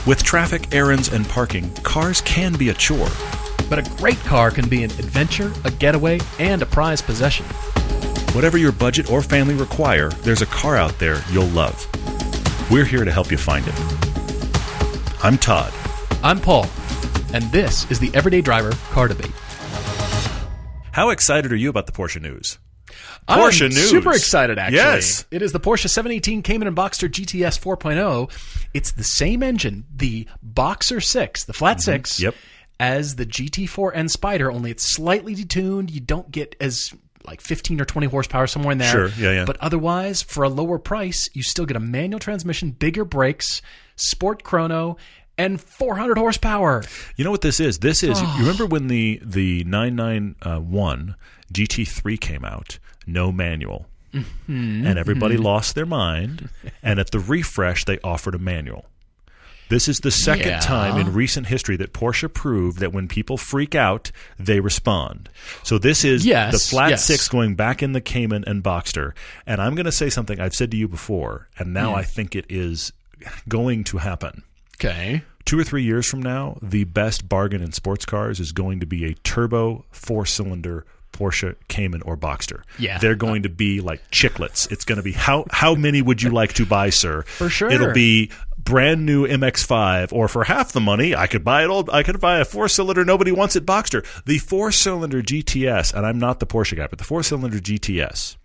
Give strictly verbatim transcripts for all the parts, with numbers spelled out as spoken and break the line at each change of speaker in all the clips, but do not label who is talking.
With traffic, errands, and parking, cars can be a chore.
But a great car can be an adventure, a getaway, and a prized possession.
Whatever your budget or family require, there's a car out there you'll love. We're here to help you find it. I'm Todd.
I'm Paul. And this is the Everyday Driver Car Debate.
How excited are you about the Porsche news?
Porsche
I'm
news. Super excited, actually.
Yes.
It is the Porsche seven eighteen Cayman and Boxster G T S four point oh. It's the same engine, the Boxer six, the flat mm-hmm. six,
yep.
as the G T four and Spider, only it's slightly detuned. You don't get as like fifteen or twenty horsepower somewhere in there.
Sure, yeah, yeah.
But otherwise, for a lower price, you still get a manual transmission, bigger brakes, sport chrono, and four hundred horsepower.
You know what this is? This is,
oh.
you remember when the, the nine ninety-one G T three came out? No manual.
Mm-hmm.
And everybody
mm-hmm.
lost their mind. And at the refresh, they offered a manual. This is the second
yeah.
time in recent history that Porsche proved that when people freak out, they respond. So this is
yes,
the flat
yes.
six going back in the Cayman and Boxster. And I'm going to say something I've said to you before, and now
mm.
I think it is going to happen.
Okay.
Two or three years from now, the best bargain in sports cars is going to be a turbo four-cylinder Porsche Cayman or Boxster.
Yeah.
They're going to be like chiclets. It's going to be, how how many would you like to buy, sir?
For sure.
It'll be brand new M X five, or for half the money, I could buy it old. I could buy a four-cylinder nobody wants it Boxster. The four-cylinder G T S, and I'm not the Porsche guy, but the four-cylinder G T S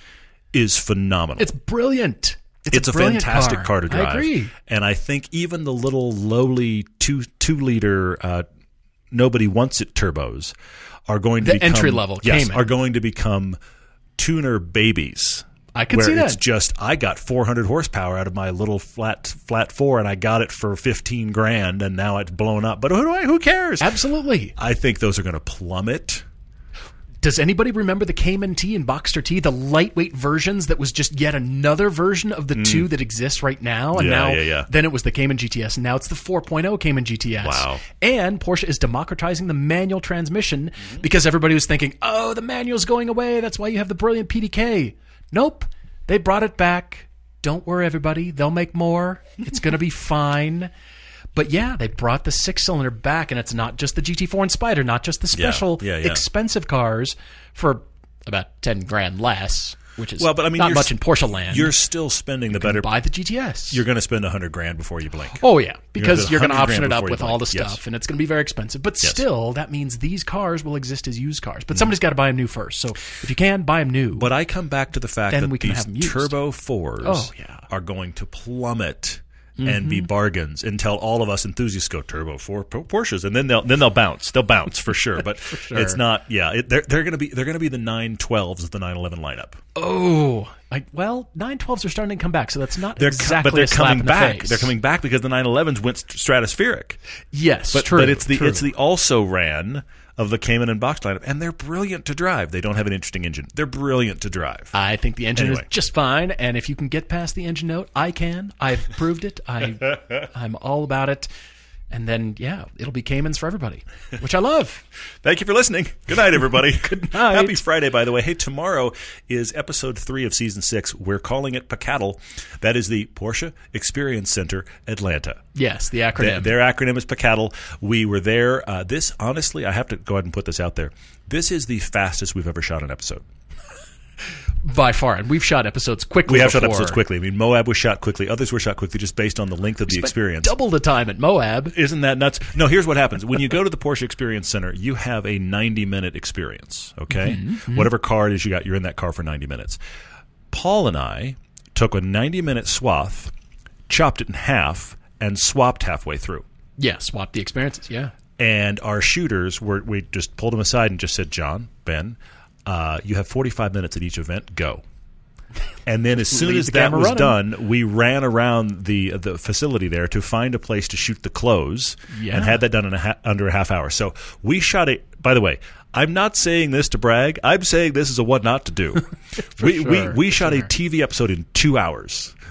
is phenomenal.
It's brilliant. It's,
It's
a,
a fantastic
car.
car to drive.
I agree.
And I think even the little lowly two two liter uh, nobody wants it turbos are going to
the
become
entry level
yes,
Cayman.
are going to become tuner babies.
I can
where
see that.
It's just I got four hundred horsepower out of my little flat flat four, and I got it for fifteen grand, and now it's blown up. But who do I? Who cares?
Absolutely.
I think those are going to plummet.
Does anybody remember the Cayman T and Boxster T, the lightweight versions that was just yet another version of the mm. two that exists right now? And
yeah,
now,
yeah, yeah.
then it was the Cayman G T S, and now it's the four point oh Cayman G T S.
Wow.
And Porsche is democratizing the manual transmission mm-hmm. because everybody was thinking, oh, the manual's going away. That's why you have the brilliant P D K. Nope. They brought it back. Don't worry, everybody. They'll make more. It's going to be fine. But yeah, they brought the six-cylinder back, and it's not just the G T four and Spider, not just the special
yeah, yeah, yeah.
expensive cars for about ten grand less, which is
well, but I mean,
not
you're
much in Porsche land.
You're still spending
you
the better.
Buy the G T S.
You're going to spend a hundred grand before you blink.
Oh yeah, because you're going to option it up
you
with
blink.
all the stuff,
yes.
and it's going to be very expensive. But
yes.
still, that means these cars will exist as used cars. But somebody's got to buy them new first. So if you can, buy them new.
But I come back to the fact
then
that
we can
these
have them used.
turbo fours
oh, yeah.
are going to plummet. And
mm-hmm.
be bargains until all of us enthusiasts go turbo four Porsches, and then they'll then they'll bounce. They'll bounce for sure. But
for sure.
It's not. Yeah, it, they're they're going to be they're going to be the nine twelves of the nine eleven lineup.
Oh, like well, nine twelves are starting to come back, so that's not
they're
exactly.
Com- but they're
a slap
coming
in
back.
The face.
They're coming back because the nine elevens went stratospheric.
Yes,
but
true.
But it's the
true.
it's the also ran of the Cayman and Box lineup, and they're brilliant to drive. They don't have an interesting engine. They're brilliant to drive.
I think the engine
anyway.
is just fine, and if you can get past the engine note, I can. I've proved it. I, I'm all about it. And then, yeah, it'll be Caymans for everybody, which I love.
Thank you for listening. Good night, everybody.
Good night.
Happy Friday, by the way. Hey, tomorrow is episode three of season six. We're calling it P C A T L. That is the Porsche Experience Center Atlanta.
Yes, the acronym.
Their, their acronym is P C A T L. We were there. Uh, this, honestly, I have to go ahead and put this out there. This is the fastest we've ever shot an episode.
By far. And we've shot episodes quickly
We have
before.
shot episodes quickly. I mean, Moab was shot quickly. Others were shot quickly just based on the length of the
Spent
experience.
Double the time at Moab.
Isn't that nuts? No, here's what happens. When you go to the Porsche Experience Center, you have a ninety-minute experience, okay?
Mm-hmm, mm-hmm.
Whatever car it is you got, you're in that car for ninety minutes. Paul and I took a ninety-minute swath, chopped it in half, and swapped halfway through.
Yeah, swap the experiences, yeah.
And our shooters, were we just pulled them aside and just said, John, Ben, uh, you have forty-five minutes at each event. Go. And then as soon
Leave
as
the
that
camera
was
running.
done, we ran around the the facility there to find a place to shoot the close
Yeah.
and had that done in a ha- under a half hour. So we shot it. By the way, I'm not saying this to brag. I'm saying this is a what not to do. we,
sure,
we we
for
shot
sure.
a T V episode in two hours.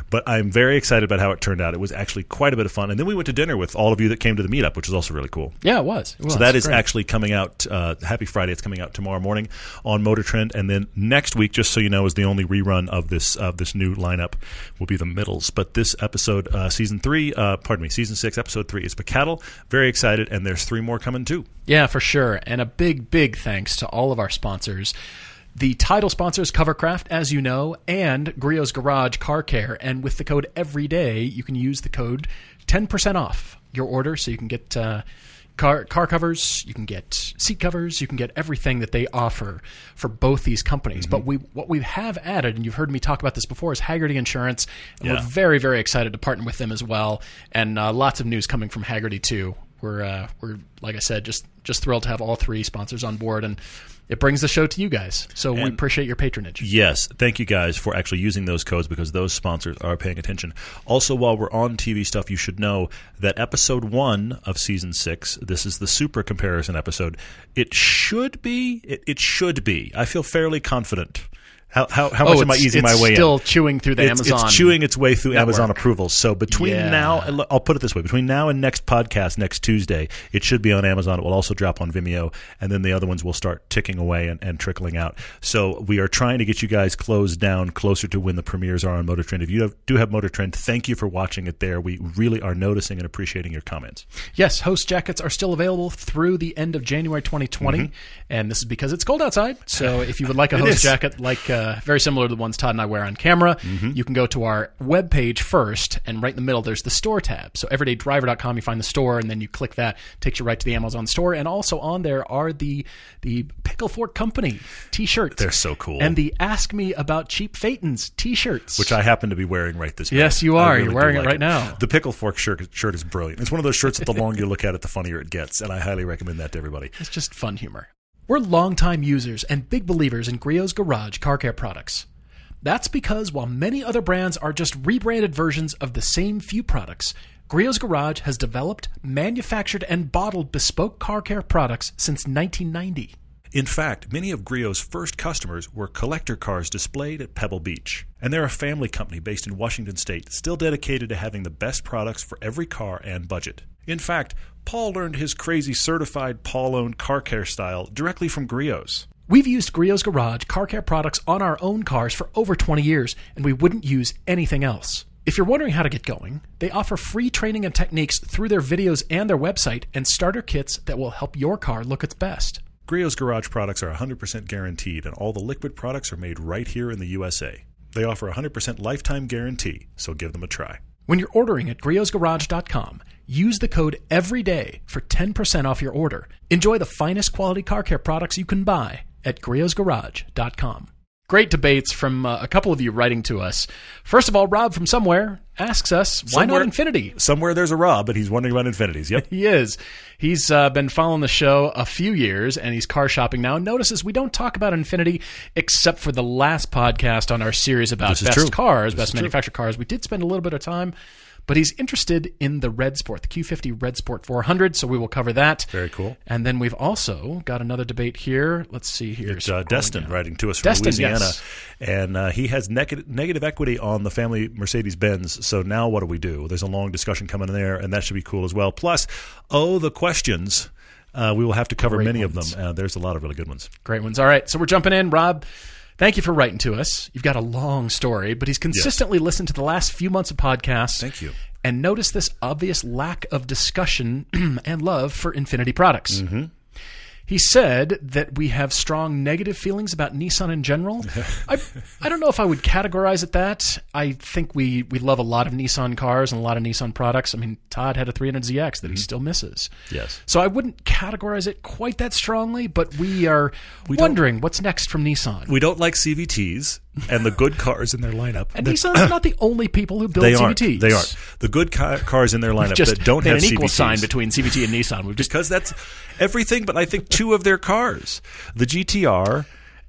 But I'm very excited about how it turned out. It was actually quite a bit of fun. And then we went to dinner with all of you that came to the meetup, which was also really cool.
Yeah, it was. It was.
So that is
Great.
actually coming out, uh, Happy Friday. It's coming out tomorrow morning on Motor Trend. And then next week, just so you know, is the only rerun of this of this new lineup will be the middles. But this episode, uh, season three, uh, pardon me, season six, episode three is Picatl. Very excited. And there's three more coming too.
Yeah, for sure. And a big, big thanks to all of our sponsors. The title sponsors, Covercraft, as you know, and Griot's Garage Car Care. And with the code EVERYDAY, you can use the code ten percent off your order. So you can get uh, car car covers, you can get seat covers, you can get everything that they offer for both these companies. Mm-hmm. But we what we have added, and you've heard me talk about this before, is Hagerty Insurance. And
yeah.
we're very, very excited to partner with them as well. And uh, lots of news coming from Hagerty, too. We're, uh, we're like I said, just, just thrilled to have all three sponsors on board. And it brings the show to you guys. So and we appreciate your patronage.
Yes. Thank you guys for actually using those codes because those sponsors are paying attention. Also, while we're on T V stuff, you should know that episode one of season six, this is the super comparison episode. It should be, it, it should be, I feel fairly confident. How how, how much
oh,
am I easing my way in?
It's still chewing through the
it's,
Amazon
It's chewing its way through
network.
Amazon approvals. So between
yeah.
now, I'll put it this way, between now and next podcast, next Tuesday, it should be on Amazon. It will also drop on Vimeo, and then the other ones will start ticking away and, and trickling out. So we are trying to get you guys closed down closer to when the premieres are on Motor Trend. If you have, do have Motor Trend, thank you for watching it there. We really are noticing and appreciating your comments.
Yes, host jackets are still available through the end of January twenty twenty, mm-hmm. and this is because it's cold outside. So if you would like a host
is.
jacket, like uh, very similar to the ones Todd and I wear on camera, mm-hmm. you can go to our webpage first, and right in the middle there's the store tab. So everyday driver dot com, you find the store, and then you click that, takes you right to the Amazon store. And also on there are the the Pickle Fork Company t-shirts.
They're so cool.
And the Ask Me About Cheap Phaetons t-shirts.
Which I happen to be wearing right this minute.
Yes, you are.
Really
You're wearing
like
it right
it.
now.
The Pickle Fork shirt, shirt is brilliant. It's one of those shirts that the longer you look at it, the funnier it gets, and I highly recommend that to everybody.
It's just fun humor. We're longtime users and big believers in Griot's Garage car care products. That's because while many other brands are just rebranded versions of the same few products, Griot's Garage has developed, manufactured, and bottled bespoke car care products since nineteen ninety.
In fact, many of Griot's first customers were collector cars displayed at Pebble Beach. And they're a family company based in Washington State, still dedicated to having the best products for every car and budget. In fact, Paul learned his crazy certified Paul-owned car care style directly from Griot's.
We've used Griot's Garage car care products on our own cars for over twenty years, and we wouldn't use anything else. If you're wondering how to get going, they offer free training and techniques through their videos and their website and starter kits that will help your car look its best.
Griot's Garage products are one hundred percent guaranteed, and all the liquid products are made right here in the U S A. They offer a one hundred percent lifetime guarantee, so give them a try.
When you're ordering at griots garage dot com, use the code EVERYDAY for ten percent off your order. Enjoy the finest quality car care products you can buy at griots garage dot com. Great debates from uh, a couple of you writing to us. First of all, Rob from somewhere asks us, why
Somewhere-
not Infiniti?
Somewhere there's a Rob, but he's wondering about Infinities. Yep.
He is. He's uh, been following the show a few years, and he's car shopping now. And notices we don't talk about Infiniti except for the last podcast on our series about
This is
best
true.
cars,
This
best
is true.
manufactured cars. We did spend a little bit of time, but he's interested in the Red Sport, the Q fifty Red Sport four hundred, so we will cover that.
Very cool.
And then we've also got another debate here. Let's see here.
It's uh,
Scrolling
Destin
down.
writing to us from
Destin,
Louisiana.
yes.
And uh, he has neg- negative equity on the family Mercedes-Benz. So now what do we do? There's a long discussion coming in there, and that should be cool as well. Plus, oh, the questions. Uh, we will have to cover
Great
many
ones.
of them. Uh, there's a lot of really good ones.
Great ones. All right, so we're jumping in. Rob, thank you for writing to us. You've got a long story, but he's consistently listened to the last few months of podcasts.
Thank you.
And noticed this obvious lack of discussion and love for Infiniti products.
Mm-hmm.
He said that we have strong negative feelings about Nissan in general. I, I don't know if I would categorize it that. I think we, we love a lot of Nissan cars and a lot of Nissan products. I mean, Todd had a three hundred Z X that
Mm-hmm.
he still misses.
Yes.
So I wouldn't categorize it quite that strongly, but we are
We don't-
wondering what's next from Nissan.
We don't like C V Ts and the good cars in their lineup.
and
that-
Nissan's not the only people who build
they
C V
aren't.
Ts.
They aren't. The good ca- cars in their lineup
Just
that don't
made
have
an equal
C V Ts.
sign between C V T and Nissan. We've just
Because that's everything but I think two of their cars. The G T R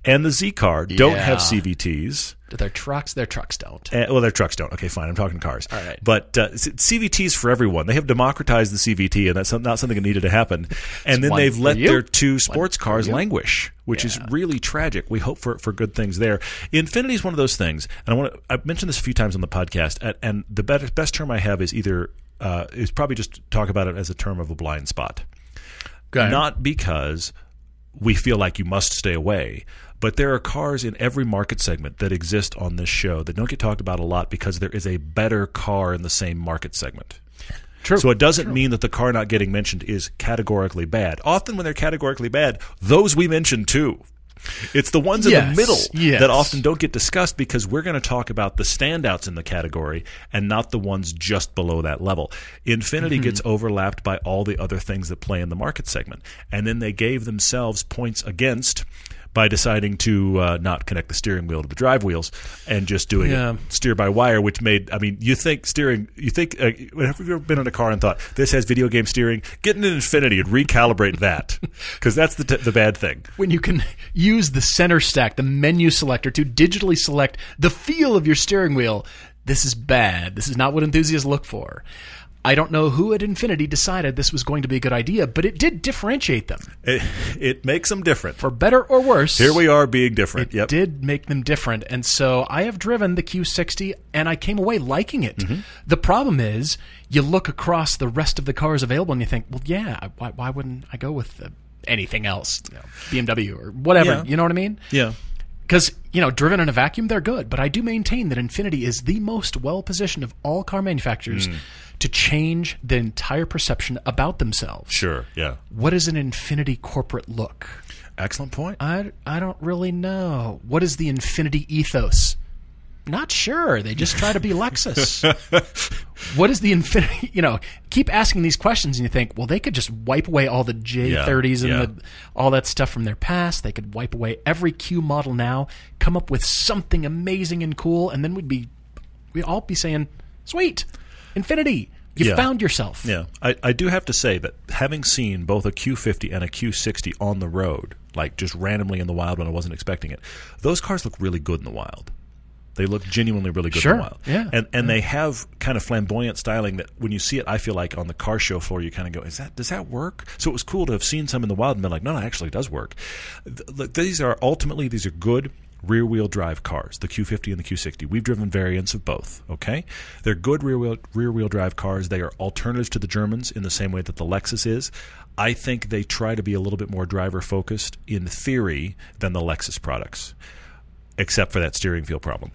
and the Z-Car don't
Yeah.
have C V Ts.
Their trucks, their trucks don't.
Uh, well, their trucks don't. Okay, fine. I'm talking cars.
All right.
But uh, C V Ts for everyone. They have democratized the C V T, and that's not something that needed to happen. And then
one
they've
for
let
you,
their two sports
for
cars
you.
languish, which is really tragic. We hope for for good things there. Infinity is one of those things, and I want to. I've mentioned this a few times on the podcast, and, and the best, best term I have is either uh, is probably just talk about it as a term of a blind spot.
Okay.
Not because we feel like you must stay away, but there are cars in every market segment that exist on this show that don't get talked about a lot because there is a better car in the same market segment.
True.
So it doesn't mean that the car not getting mentioned is categorically bad. Often when they're categorically bad, those we mention too. It's the ones in
Yes,
the middle
yes.
that often don't get discussed because we're going to talk about the standouts in the category and not the ones just below that level. Infinity
Mm-hmm.
gets overlapped by all the other things that play in the market segment. And then they gave themselves points against by deciding to uh, not connect the steering wheel to the drive wheels and just doing
Yeah.
it steer by wire, which made, I mean, you think steering, you think, uh, have you ever been in a car and thought, this has video game steering? Get in an Infinity and recalibrate that, because that's the, t- the bad thing.
When you can use the center stack, the menu selector, to digitally select the feel of your steering wheel, this is bad. This is not what enthusiasts look for. I don't know who at Infinity decided this was going to be a good idea, but it did differentiate them.
It, it makes them different.
For better or worse,
Here we are being different.
it
Yep.
did make them different. And so I have driven the Q sixty, and I came away liking it.
Mm-hmm.
The problem is, you look across the rest of the cars available, and you think, well, yeah, why, why wouldn't I go with uh, anything else? You know, B M W or whatever.
Yeah.
You know what I mean?
Yeah.
Because, you know, driven in a vacuum, they're good. But I do maintain that Infinity is the most well-positioned of all car manufacturers
Mm.
to change the entire perception about themselves.
Sure. Yeah.
What is an Infinity corporate look?
Excellent point.
I, I don't really know. What is the Infinity ethos? Not sure. They just try to be Lexus. What is the Infinity? You know, keep asking these questions and you think, well, they could just wipe away all the J thirties
Yeah,
and the, all that stuff from their past. They could wipe away every Q model now, come up with something amazing and cool, and then we'd be, we'd all be saying, sweet, Infinity, you
Yeah.
found yourself.
Yeah, I, I do have to say that having seen both a Q fifty and a Q sixty on the road, like just randomly in the wild when I wasn't expecting it, those cars look really good in the wild. They look genuinely really good
Sure,
in the wild.
yeah,
And and they have kind of flamboyant styling that when you see it, I feel like on the car show floor, you kind of go, "Is that does that work?" So it was cool to have seen some in the wild and been like, "No, no, actually it does work." Th- Look, these are ultimately these are good rear-wheel drive cars, the Q fifty and the Q sixty. We've driven variants of both, okay? They're good rear-wheel rear-wheel drive cars. They are alternatives to the Germans in the same way that the Lexus is. I think they try to be a little bit more driver-focused in theory than the Lexus products, except for that steering wheel problem.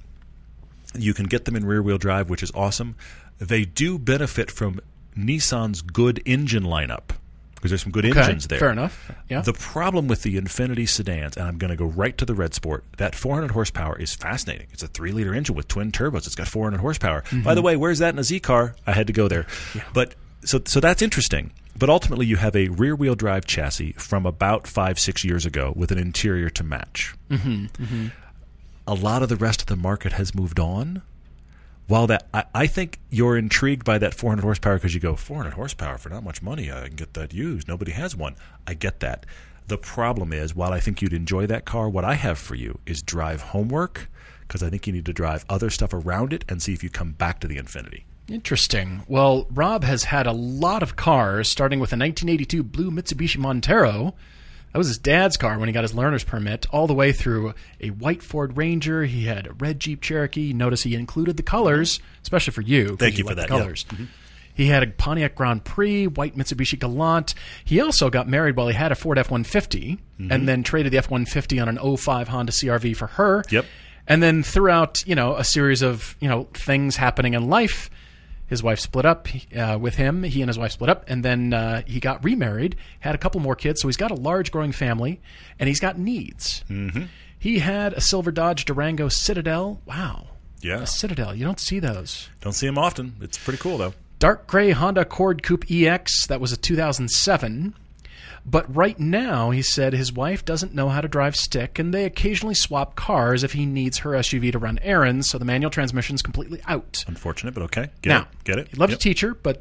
You can get them in rear-wheel drive, which is awesome. They do benefit from Nissan's good engine lineup because there's some good
Okay,
engines there.
fair enough. Yeah.
The problem with the Infinity sedans, and I'm going to go right to the Red Sport, that four hundred horsepower is fascinating. It's a three-liter engine with twin turbos. It's got four hundred horsepower.
Mm-hmm.
By the way, where's that in a Z car? I had to go there. But so so that's interesting. But ultimately, you have a rear-wheel drive chassis from about five, six years ago with an interior to match.
Mm-hmm. Mm-hmm.
A lot of the rest of the market has moved on. While that, I, I think you're intrigued by that four hundred horsepower because you go, four hundred horsepower for not much money, I can get that used. Nobody has one. I get that. The problem is, while I think you'd enjoy that car, what I have for you is drive homework because I think you need to drive other stuff around it and see if you come back to the Infinity.
Interesting. Well, Rob has had a lot of cars, starting with a nineteen eighty-two blue Mitsubishi Montero. That was his dad's car when he got his learner's permit, all the way through a white Ford Ranger. He had a red Jeep Cherokee. Notice he included the colors, especially for you. 'cause
Thank you for
like
that,
the
yeah.
colors. Mm-hmm. He had a Pontiac Grand Prix, white Mitsubishi Galant. He also got married while he had a Ford F one fifty,
Mm-hmm.
and then traded the F one fifty on an oh five Honda C R V for her.
Yep.
And then throughout, you know, a series of, you know, things happening in life, his wife split up uh, with him. He and his wife split up, and then uh, he got remarried, had a couple more kids, so he's got a large growing family, and he's got needs.
Mm-hmm.
He had a silver Dodge Durango Citadel. Wow.
Yeah.
A Citadel. You don't see those.
Don't see them often. It's pretty cool, though.
Dark gray Honda Accord Coupe E X. That was a two thousand seven. But right now, he said his wife doesn't know how to drive stick, and they occasionally swap cars if he needs her S U V to run errands, so the manual transmission's completely out.
Unfortunate, but okay. Get
Now,
it. Get it.
he'd love
Yep.
to teach her, but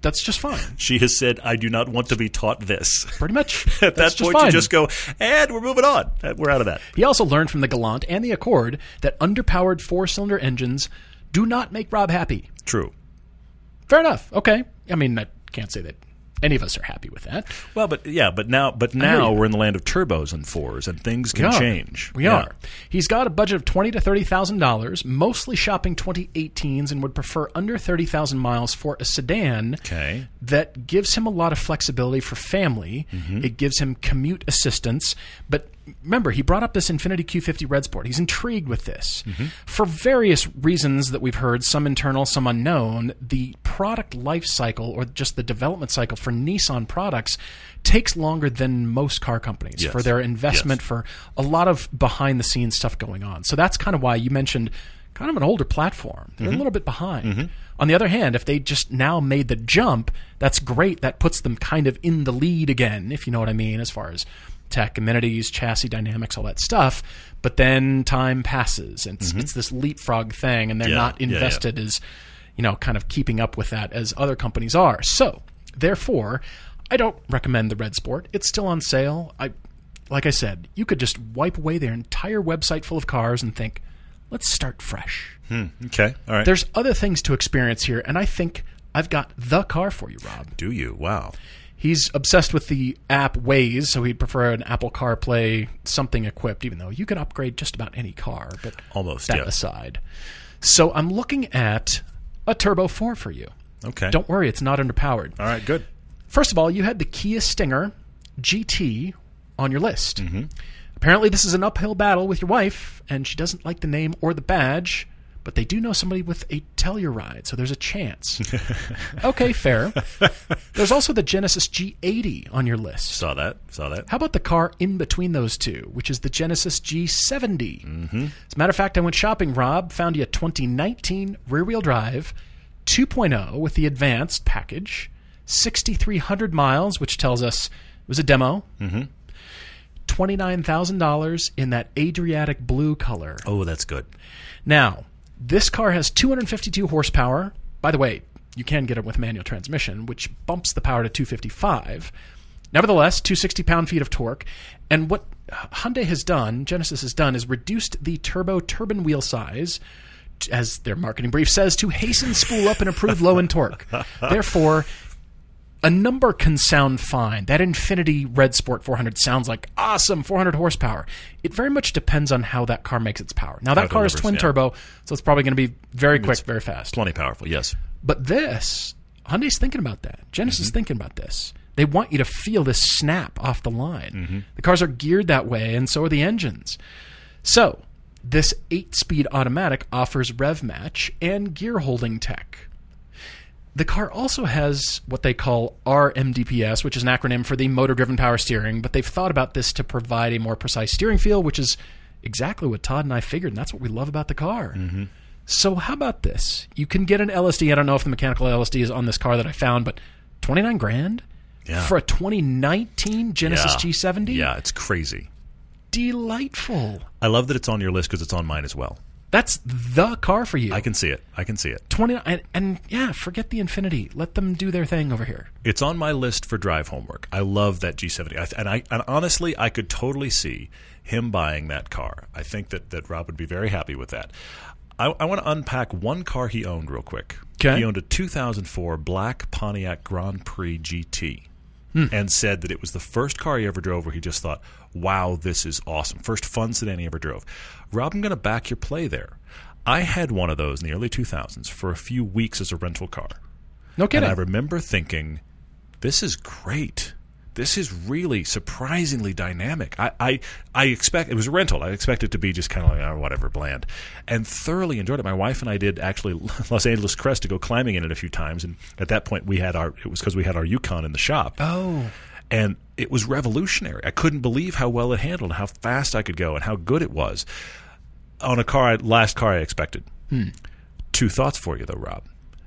That's just fine.
She has said, I do not want to be taught this.
Pretty much.
At
That's
that point,
just fine.
you just go, and we're moving on. We're out of that.
He also learned from the Galant and the Accord that underpowered four-cylinder engines do not make Rob happy.
True.
Fair enough. Okay. I mean, I can't say that any of us are happy with that.
Well, but yeah, but now, but now we're in the land of turbos and fours, and things can
we are.
change.
We
yeah.
are. He's got a budget of twenty to thirty thousand dollars, mostly shopping twenty eighteens, and would prefer under thirty thousand miles for a sedan.
Okay.
That gives him a lot of flexibility for family. Mm-hmm. It gives him commute assistance, but. Remember, he brought up this Infiniti Q fifty Red Sport. He's intrigued with this. Mm-hmm. For various reasons that we've heard, some internal, some unknown, the product life cycle or just the development cycle for Nissan products takes longer than most car companies
yes.
for their investment,
yes.
for a lot of behind-the-scenes stuff going on. So that's kind of why you mentioned kind of an older platform. They're mm-hmm. a little bit behind. Mm-hmm. On the other hand, if they just now made the jump, that's great. That puts them kind of in the lead again, if you know what I mean, as far as tech, amenities, chassis dynamics, all that stuff. But then time passes, and it's, mm-hmm. it's this leapfrog thing, and they're
yeah,
not invested
yeah, yeah.
as, you know, kind of keeping up with that as other companies are. So, therefore, I don't recommend the Red Sport. It's still on sale. I, like I said, you could just wipe away their entire website full of cars and think, let's start fresh.
Hmm, okay, all right.
There's other things to experience here, and I think I've got the car for you, Rob.
Do you? Wow.
He's obsessed with the app Waze, so he'd prefer an Apple CarPlay something equipped, even though you can upgrade just about any car. But
almost,
that
yeah.
aside. So I'm looking at a Turbo four for you.
Okay.
Don't worry, it's not underpowered.
All right, good.
First of all, you had the Kia Stinger G T on your list.
Mm-hmm.
Apparently this is an uphill battle with your wife, and she doesn't like the name or the badge, but they do know somebody with a Telluride, so there's a chance. Okay, fair. There's also the Genesis G eighty on your list.
Saw that, saw that.
How about the car in between those two, which is the Genesis G seventy?
Mm-hmm.
As a matter of fact, I went shopping, Rob, found you a twenty nineteen rear-wheel drive, two point oh with the advanced package, sixty-three hundred miles, which tells us it was a demo,
mm-hmm.
twenty-nine thousand dollars in that Adriatic blue color.
Oh, that's good.
Now, this car has two hundred fifty-two horsepower. By the way, you can get it with manual transmission, which bumps the power to two fifty-five. Nevertheless, two hundred sixty pound-feet of torque. And what Hyundai has done, Genesis has done, is reduced the turbo turbine wheel size, as their marketing brief says, to hasten spool up and improve low-end torque. Therefore, a number can sound fine. That Infiniti Red Sport four hundred sounds like awesome, four hundred horsepower. It very much depends on how that car makes its power. Now, that
How
car
delivers,
is twin
yeah.
turbo, so it's probably going to be very quick,
It's
very fast.
Plenty powerful, yes.
But this, Hyundai's thinking about that. Genesis is
Mm-hmm.
thinking about this. They want you to feel this snap off the line.
Mm-hmm.
The cars are geared that way, and so are the engines. So, this eight-speed automatic offers rev match and gear holding tech. The car also has what they call R M D P S, which is an acronym for the motor-driven power steering, but they've thought about this to provide a more precise steering feel, which is exactly what Todd and I figured, and that's what we love about the car.
Mm-hmm.
So how about this? You can get an L S D. I don't know if the mechanical L S D is on this car that I found, but twenty-nine grand
Yeah.
for a twenty nineteen Genesis
Yeah.
G seventy?
Yeah, it's crazy.
Delightful.
I love that it's on your list because it's on mine as well.
That's the car for you.
I can see it. I can see it.
twenty and, and yeah, forget the Infiniti. Let them do their thing over here.
It's on my list for drive homework. I love that G seventy. I, and I and honestly, I could totally see him buying that car. I think that, that Rob would be very happy with that. I, I want to unpack one car he owned real quick.
Okay.
He owned a two thousand four black Pontiac Grand Prix G T.
Hmm.
And said that it was the first car he ever drove where he just thought, wow, this is awesome. First fun sedan he ever drove. Rob, I'm going to back your play there. I had one of those in the early two thousands for a few weeks as a rental car.
No kidding.
And I remember thinking, this is great. This is really surprisingly dynamic. I, I, I expect it was a rental. I expected it to be just kind of like, oh, whatever, bland. And thoroughly enjoyed it. My wife and I did actually Los Angeles Crest to go climbing in it a few times. And at that point, we had our, it was because we had our Yukon in the shop.
Oh.
And it was revolutionary. I couldn't believe how well it handled, how fast I could go, and how good it was. On a car, I, last car I expected.
Hmm.
Two thoughts for you, though, Rob.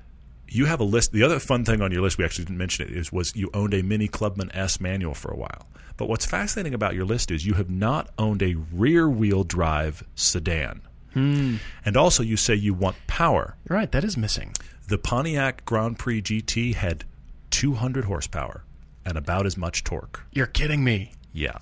You have a list. The other fun thing on your list, we actually didn't mention it, is was you owned a Mini Clubman S manual for a while. But what's fascinating about your list is you have not owned a rear-wheel drive sedan.
Hmm.
And also you say you want power.
You're right, that is missing.
The Pontiac Grand Prix G T had two hundred horsepower and about as much torque.
You're kidding me.
Yeah.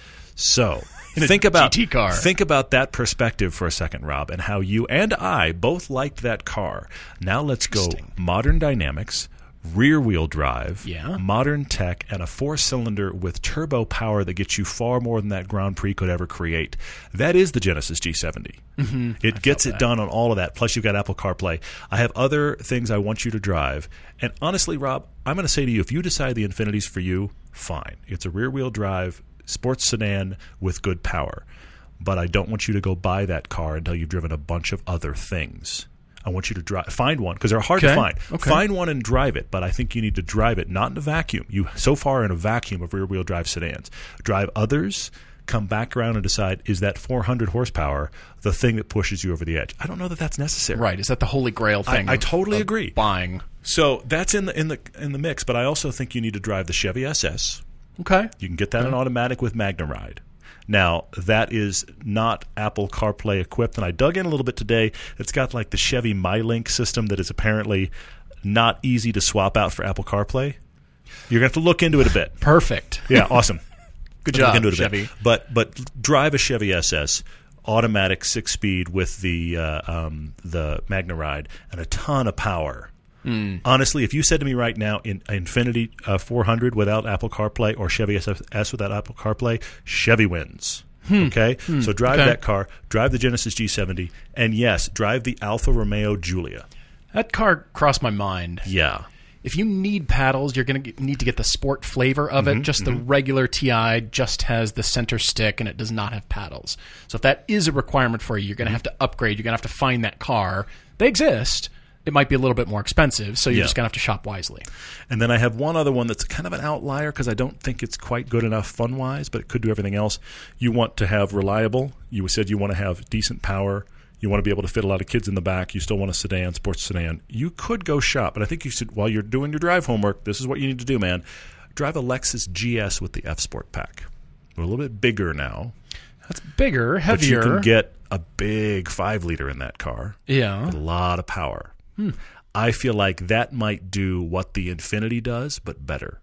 So
In a
think about
G T car.
think about that perspective for a second, Rob, and how you and I both liked that car. Now let's go
Interesting.
modern dynamics, rear-wheel drive,
Yeah.
modern tech, and a four-cylinder with turbo power that gets you far more than that Grand Prix could ever create. That is the Genesis G seventy. Mm-hmm. It gets it
that.
done on all of that. Plus, you've got Apple CarPlay. I have other things I want you to drive. And honestly, Rob, I'm going to say to you, if you decide the Infinity's for you, fine. It's a rear-wheel drive sports sedan with good power. But I don't want you to go buy that car until you've driven a bunch of other things. I want you to drive, find one, because they're hard
Okay.
to find.
Okay.
Find one and drive it, but I think you need to drive it, not in a vacuum. You so far in a vacuum of rear-wheel drive sedans. Drive others, come back around and decide, is that four hundred horsepower the thing that pushes you over the edge? I don't know that that's necessary.
Right. Is that the holy grail thing?
I
of-
totally
of
agree.
Buying.
So that's in the in the in the mix, but I also think you need to drive the Chevy S S.
Okay.
You can get that in automatic with MagnaRide. Now, that is not Apple CarPlay equipped, and I dug in a little bit today. It's got like the Chevy MyLink system that is apparently not easy to swap out for Apple CarPlay. You're going to have to look into it a bit.
Perfect.
Yeah, awesome.
Good
Look
job,
into it a
Chevy.
bit. But but drive a Chevy S S, automatic six speed with the uh, um, the MagnaRide and a ton of power.
Mm.
Honestly, if you said to me right now, in Infiniti uh, four hundred without Apple CarPlay or Chevy S S without Apple CarPlay, Chevy wins. Okay, so drive
Okay.
that car, drive the Genesis G seventy, and yes, drive the Alfa Romeo Giulia.
That car crossed my mind.
Yeah.
If you need paddles, you're going to need to get the sport flavor of
Mm-hmm,
it. Just the regular T I just has the center stick and it does not have paddles. So if that is a requirement for you, you're going to have to upgrade. You're going to have to find that car. They exist. It might be a little bit more expensive, so you're
Yeah.
just going to have to shop wisely.
And then I have one other one that's kind of an outlier because I don't think it's quite good enough fun-wise, but it could do everything else. You want to have reliable. You said you want to have decent power. You want to be able to fit a lot of kids in the back. You still want a sedan, sports sedan. You could go shop, but I think you should, while you're doing your drive homework, this is what you need to do, man. Drive a Lexus G S with the F-Sport pack. We're a little bit bigger now,
That's bigger,
but
heavier.
you can get a big five-liter in that car.
yeah.
With a lot of power. Hmm. I feel like that might do what the Infinity does, but better.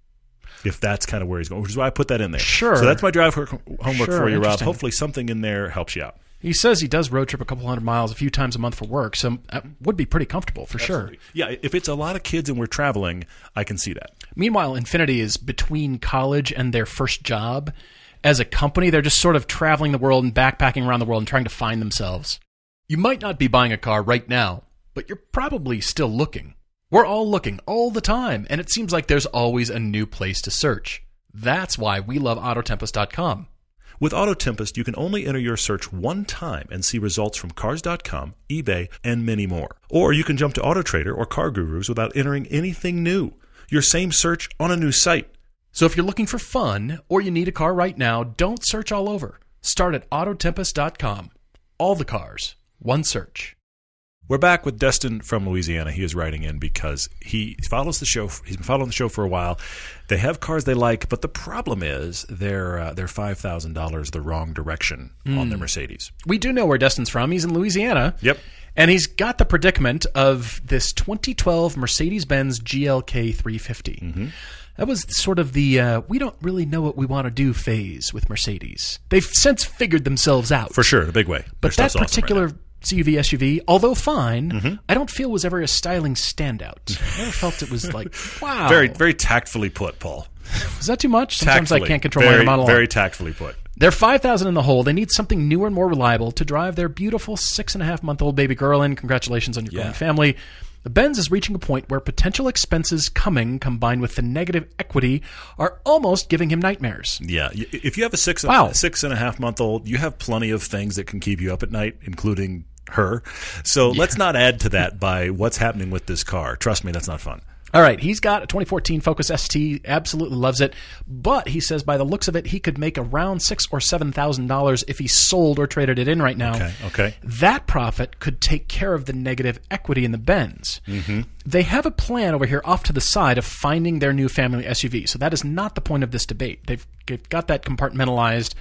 If that's kind of where he's going, which is why I put that in there.
Sure.
So that's my drive ho- homework
Sure,
for you, Rob.
interesting.
Hopefully something in there helps you out.
He says he does road trip a couple hundred miles a few times a month for work, so that would be pretty comfortable for sure.
Yeah, if it's a lot of kids and we're traveling, I can see that.
Meanwhile, Infinity is between college and their first job. As a company, they're just sort of traveling the world and backpacking around the world and trying to find themselves. You might not be buying a car right now, but you're probably still looking. We're all looking all the time, and it seems like there's always a new place to search. That's why we love Auto Tempest dot com.
With Auto Tempest, you can only enter your search one time and see results from Cars dot com, eBay, and many more. Or you can jump to AutoTrader or Car Gurus without entering anything new. Your same search on a new site.
So if you're looking for fun or you need a car right now, don't search all over. Start at Auto Tempest dot com. All the cars, one search.
We're back with Destin from Louisiana. He is writing in because he follows the show. He's been following the show for a while. They have cars they like, but the problem is they're uh, they're five thousand dollars the wrong direction on their Mercedes.
We do know where Destin's from. He's in Louisiana.
Yep.
And he's got the predicament of this twenty twelve Mercedes-Benz G L K three fifty.
Mm-hmm.
That was sort of the uh, we don't really know what we want to do phase with Mercedes. They've since figured themselves out.
For sure, in a big way.
But
Their
that
stuff's awesome
particular
right now.
C U V S U V, although fine, I don't feel was ever a styling standout. I never felt it was like, wow.
Very, very tactfully put, Paul.
Is that too much? Sometimes
Tactfully.
I can't control
very,
my monologue.
Very tactfully put.
They're five thousand in the hole. They need something newer and more reliable to drive their beautiful six and a half month old baby girl in. Congratulations on your
Yeah.
growing family. The Benz is reaching a point where potential expenses coming, combined with the negative equity, are almost giving him nightmares.
Yeah. Y- If you have a six,
Wow.
six and a half month old, you have plenty of things that can keep you up at night, including her. So let's not add to that by what's happening with this car. Trust me, that's not fun.
All right, he's got a twenty fourteen Focus S T, absolutely loves it, but he says by the looks of it, he could make around six or seven thousand dollars if he sold or traded it in right now.
Okay, okay.
That profit could take care of the negative equity in the Benz. Mm-hmm. They have a plan over here off to the side of finding their new family S U V, so that is not the point of this debate. They've, they've got that compartmentalized,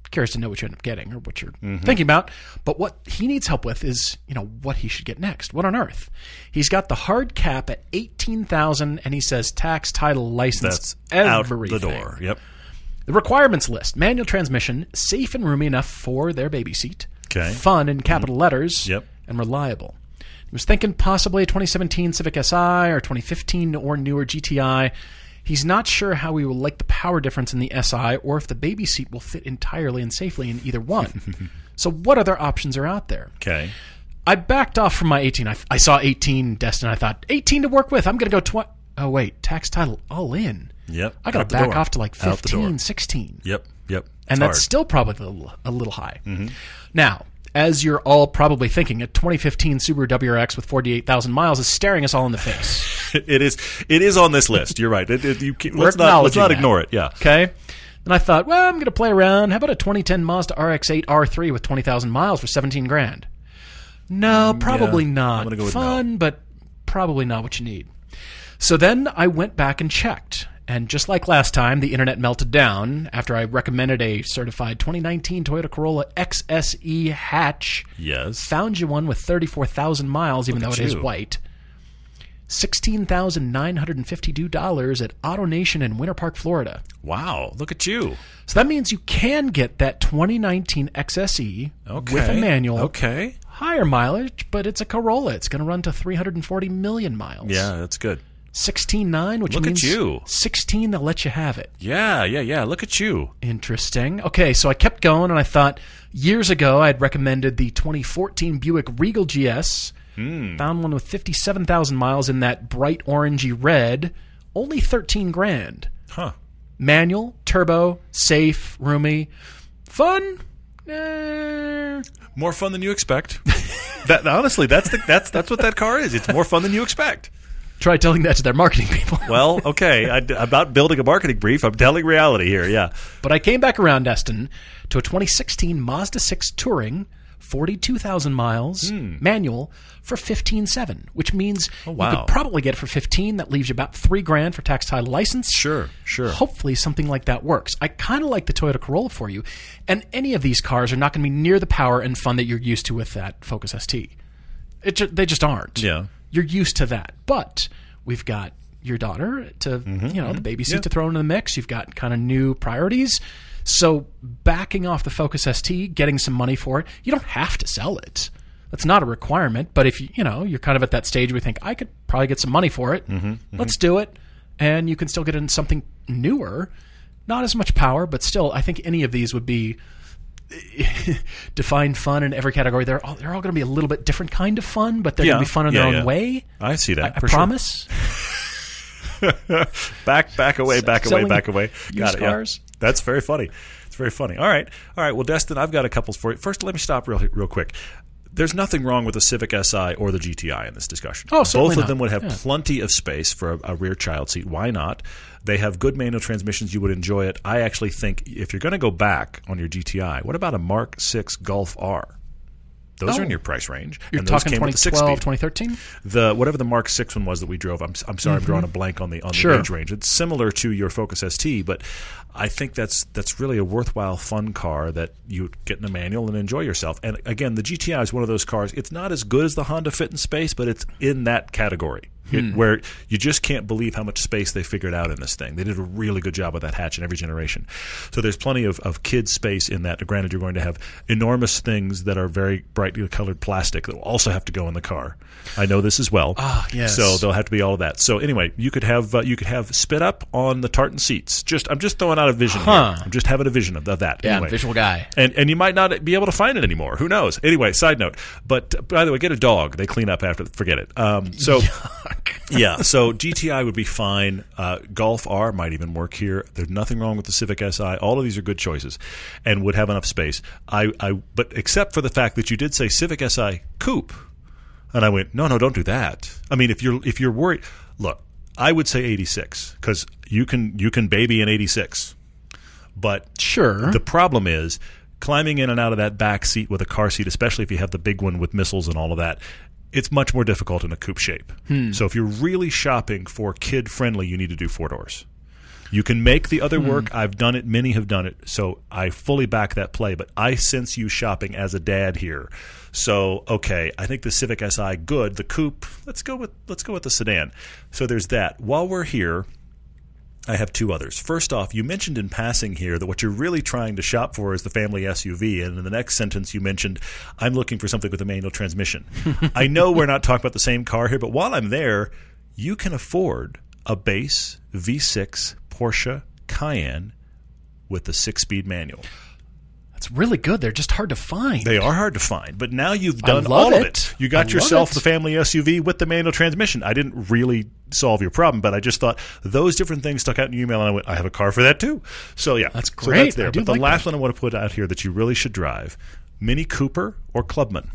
curious to know what you end up getting or what you're mm-hmm. thinking about. But what he needs help with is, you know, what he should get next. What on earth? He's got the hard cap at eighteen thousand dollars, and he says tax, title, license,
That's
everything.
out the door. Yep.
The requirements list: manual transmission, safe and roomy enough for their baby seat,
okay.
fun in capital mm-hmm. letters,
yep.
and reliable. He was thinking possibly a twenty seventeen Civic S I or twenty fifteen or newer G T I. He's not sure how he will like the power difference in the S I or if the baby seat will fit entirely and safely in either one. So what other options are out there?
Okay.
I backed off from my eighteen. I, I saw eighteen, Destin. I thought, eighteen to work with. I'm going to go twenty. Oh, wait. Tax, title, all in.
Yep.
I got to back off to like fifteen, sixteen.
Yep. Yep. It's
and that's
hard.
still probably a little, a little high.
Mm-hmm.
Now, as you're all probably thinking, a twenty fifteen Subaru W R X with forty-eight thousand miles is staring us all in the face.
it is It is on this list. You're right. It, it, you can't,
We're
let's not, let's not
that.
ignore it. Yeah.
Okay. And I thought, well, I'm going to play around. How about a twenty ten Mazda R X eight R three with twenty thousand miles for seventeen grand? No, probably
yeah,
not.
I'm gonna go with
Fun,
no.
but probably not what you need. So then I went back and checked. And just like last time, the internet melted down after I recommended a certified twenty nineteen Toyota Corolla X S E hatch.
Yes.
Found you one with thirty-four thousand miles, even
Look
though
at
it is
you.
white. sixteen thousand nine hundred fifty-two dollars at AutoNation in Winter Park, Florida.
Wow. Look at you.
So that means you can get that twenty nineteen X S E
Okay.
with a manual.
Okay.
Higher mileage, but it's a Corolla. It's going to run to three hundred forty million miles.
Yeah, that's good.
sixteen nine, which
Look at
means
you.
sixteen, they'll let you have it.
Yeah, yeah, yeah. Look at you.
Interesting. Okay, so I kept going, and I thought years ago I had recommended the twenty fourteen Buick Regal G S.
Mm.
Found one with fifty-seven thousand miles in that bright orangey red. Only thirteen grand.
Huh.
Manual, turbo, safe, roomy. Fun? Eh.
More fun than you expect. that honestly, that's the, that's that's what that car is. It's more fun than you expect.
Try telling that to their marketing people.
Well, okay. I, I'm not building a marketing brief. I'm telling reality here. Yeah.
But I came back around, Destin, to a twenty sixteen Mazda six Touring, forty-two thousand miles,
Hmm.
manual, for fifteen seven, which means
Oh, wow.
you could probably get it for fifteen. That leaves you about three grand for tax, title, license.
Sure, sure.
Hopefully something like that works. I kind of like the Toyota Corolla for you, and any of these cars are not going to be near the power and fun that you're used to with that Focus S T. It ju- they just aren't.
Yeah.
You're used to that. But we've got your daughter to,
Mm-hmm,
you know, the baby seat
Yeah.
to throw into the mix. You've got kind of new priorities. So backing off the Focus S T, getting some money for it, you don't have to sell it. That's not a requirement. But if you, you know, you're kind of at that stage where you think, I could probably get some money for it,
Mm-hmm, mm-hmm.
let's do it. And you can still get into something newer. Not as much power, but still, I think any of these would be define fun in every category. They're all, they're all going to be a little bit different kind of fun, but they're
Yeah,
going to be fun in
yeah,
their
yeah.
own way.
I see that.
I, I
for sure.
promise.
back, back away, back away,
Selling
back away. Got
used
it. Yeah.
cars.
That's very funny. It's very funny. All right, all right. Well, Destin, I've got a couple for you. First, let me stop real, real quick. There's nothing wrong with the Civic S I or the G T I in this discussion.
Oh, certainly
Both of
not.
them would have
Yeah.
plenty of space for a, a rear child seat. Why not? They have good manual transmissions. You would enjoy it. I actually think if you're going to go back on your G T I, what about a Mark six Golf R? Those
Oh.
are in your price range.
You're
and those
talking
came with
twenty
the six
twelve,
speed.
twenty thirteen?
The whatever the Mark six one was that we drove. I'm I'm sorry, I'm drawing a blank on the on the
Sure.
age range. It's similar to your Focus S T, but I think that's that's really a worthwhile, fun car that you get in a manual and enjoy yourself. And again, the G T I is one of those cars. It's not as good as the Honda Fit in Space, but it's in that category. It, where you just can't believe how much space they figured out in this thing. They did a really good job with that hatch in every generation. So there's plenty of, of kid space in that. Granted, you're going to have enormous things that are very brightly colored plastic that will also have to go in the car. I know this as well.
Ah, yes.
So there'll have to be all of that. So anyway, you could have uh, you could have spit up on the tartan seats. Just I'm just throwing out a vision
Huh.
here. I'm just having a vision of, of that.
Yeah,
anyway.
visual guy.
And and you might not be able to find it anymore. Who knows? Anyway, side note. But uh, by the way, get a dog. They clean up after. Forget it. Um, so yeah. So G T I would be fine. Uh, Golf R might even work here. There's nothing wrong with the Civic S I. All of these are good choices, and would have enough space. I, I but except for the fact that you did say Civic S I Coupe, and I went, no, no, don't do that. I mean, if you're if you're worried, look, I would say eighty-six because you can you can baby an eighty-six, but
Sure.
the problem is climbing in and out of that back seat with a car seat, especially if you have the big one with missiles and all of that. It's much more difficult in a coupe shape.
Hmm.
So if you're really shopping for kid-friendly, you need to do four doors. You can make the other work. I've done it. Many have done it. So I fully back that play. But I sense you shopping as a dad here. So, okay, I think the Civic S I, good. The coupe, let's go with let's go with the sedan. So there's that. While we're here, I have two others. First off, you mentioned in passing here that what you're really trying to shop for is the family S U V. And in the next sentence, you mentioned, I'm looking for something with a manual transmission. I know we're not talking about the same car here, but while I'm there, you can afford a base V six Porsche Cayenne with the six-speed manual.
That's really good. They're just hard to find.
They are hard to find, but now you've done
I love
all
it.
of it. You got
I
yourself
love it.
the family S U V with the manual transmission. I didn't really solve your problem, but I just thought those different things stuck out in your email, and I went, I have a car for that too. So yeah,
That's
So
great.
that's there.
I do
But the
like
last
that.
one I want to put out here that you really should drive: Mini Cooper or Clubman.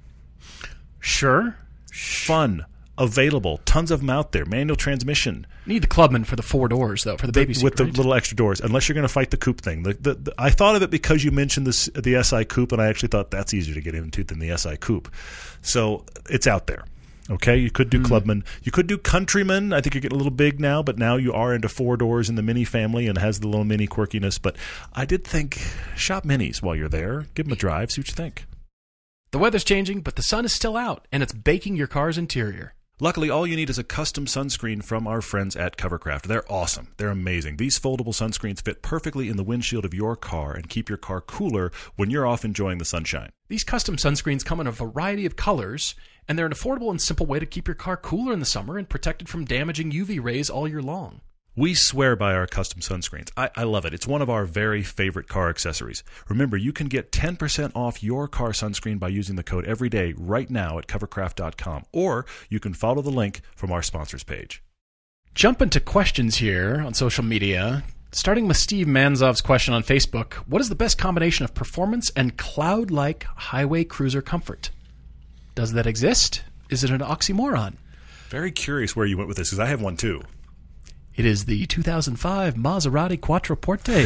Sure.
Fun, available, tons of them out there. Manual transmission.
Need the Clubman for the four doors, though, for the baby seat,
with the
right?
little extra doors, unless you're going to fight the coupe thing. The, the, the, I thought of it because you mentioned this, the S I coupe, and I actually thought that's easier to get into than the S I coupe. So it's out there. Okay, you could do
Hmm.
Clubman. You could do Countryman. I think you're getting a little big now, but now you are into four doors in the Mini family and has the little Mini quirkiness. But I did think shop Minis while you're there. Give them a drive, see what you think.
The weather's changing, but the sun is still out, and it's baking your car's interior.
Luckily, all you need is a custom sunscreen from our friends at Covercraft. They're awesome. They're amazing. These foldable sunscreens fit perfectly in the windshield of your car and keep your car cooler when you're off enjoying the sunshine.
These custom sunscreens come in a variety of colors, and they're an affordable and simple way to keep your car cooler in the summer and protected from damaging U V rays all year long.
We swear by our custom sunscreens. I, I love it. It's one of our very favorite car accessories. Remember, you can get ten percent off your car sunscreen by using the code EVERYDAY right now at covercraft dot com, or you can follow the link from our sponsors page.
Jump into questions here on social media, starting with Steve Manzov's question on Facebook. What is the best combination of performance and cloud-like highway cruiser comfort? Does that exist? Is it an oxymoron?
Very curious where you went with this, because I have one too.
It is the two thousand five Maserati Quattroporte.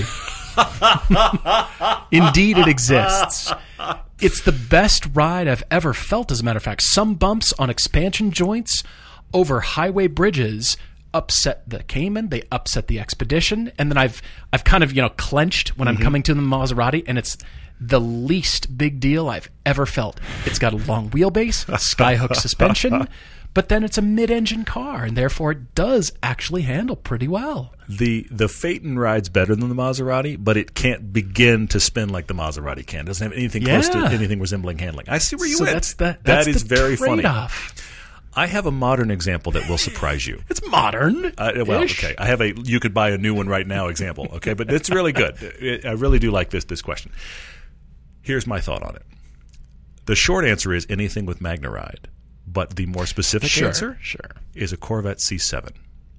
Indeed, it exists. It's the best ride I've ever felt, as a matter of fact. Some bumps on expansion joints over highway bridges upset the Cayman, they upset the Expedition, and then I've I've kind of, you know, clenched when I'm coming to the Maserati, and it's the least big deal I've ever felt. It's got a long wheelbase, skyhook suspension, but then it's a mid-engine car, and therefore it does actually handle pretty well.
The the Phaeton rides better than the Maserati, but it can't begin to spin like the Maserati can. It doesn't have anything close to
Yeah.
anything resembling handling. I see where you
So
went.
that's the,
that
that's
is
the
very funny.
trade-off.
I have a modern example that will surprise you.
It's modern.
Uh, well, okay. I have a you could buy a new one right now example. Okay, but it's really good. It, I really do like this this question. Here's my thought on it. The short answer is anything with MagnaRide, but the more specific
Sure,
answer
sure.
is a Corvette C seven.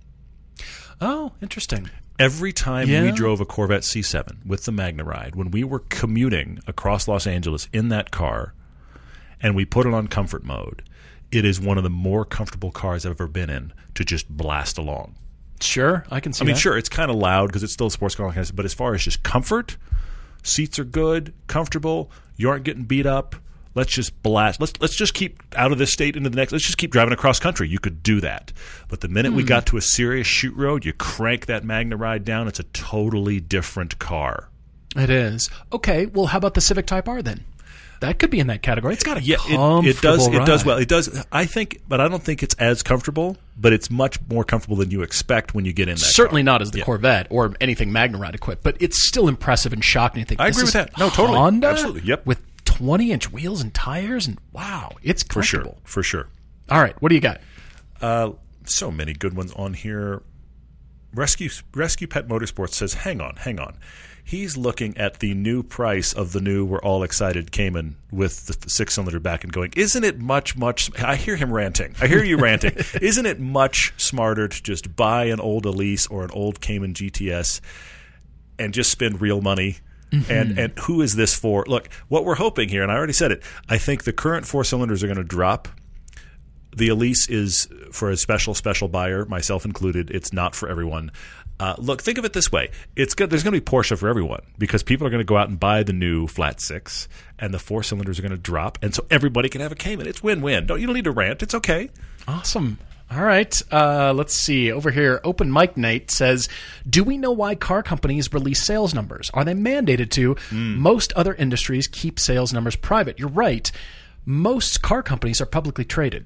Oh, interesting.
Every time we
Yeah.
drove a Corvette C seven with the MagnaRide, when we were commuting across Los Angeles in that car, and we put it on comfort mode, it is one of the more comfortable cars I've ever been in to just blast along.
Sure, I can see
I mean,
that.
sure, it's kind of loud because it's still a sports car, but as far as just comfort, seats are good, comfortable, you aren't getting beat up. Let's just blast. Let's let's just keep out of this state into the next. Let's just keep driving across country. You could do that. But the minute we got to a serious shoot road, you crank that MagnaRide down, it's a totally different car.
It is. Okay, well, how about the Civic Type R then? That could be in that category. It's got a
Yeah,
comfortable
it, it does. It does
ride.
well. It does. I think, but I don't think it's as comfortable. But it's much more comfortable than you expect when you get in that.
Certainly
car.
not as the
Yeah.
Corvette or anything MagnaRide equipped, but it's still impressive and shocking. To think
I
this
agree
is
with that. No, totally.
Honda
Absolutely. Yep.
with twenty-inch wheels and tires, and wow, it's
For sure.
comfortable.
For sure.
All right, what do you got?
Uh, so many good ones on here. Rescue Rescue Pet Motorsports says, hang on, hang on. He's looking at the new price of the new We're All Excited Cayman with the six-cylinder back and going, isn't it much, much... I hear him ranting. I hear you ranting. Isn't it much smarter to just buy an old Elise or an old Cayman G T S and just spend real money? Mm-hmm. And and who is this for? Look, what we're hoping here, and I already said it, I think the current four cylinders are going to drop. The Elise is for a special, special buyer, myself included. It's not for everyone. Uh, look, think of it this way. It's good. There's going to be Porsche for everyone because people are going to go out and buy the new flat six, and the four cylinders are going to drop, and so everybody can have a Cayman. It's win-win. Don't you don't need to rant. It's okay.
Awesome. All right. Uh, let's see. Over here, Open Mic Night says, do we know why car companies release sales numbers? Are they mandated to? Mm. Most other industries keep sales numbers private. You're right. Most car companies are publicly traded.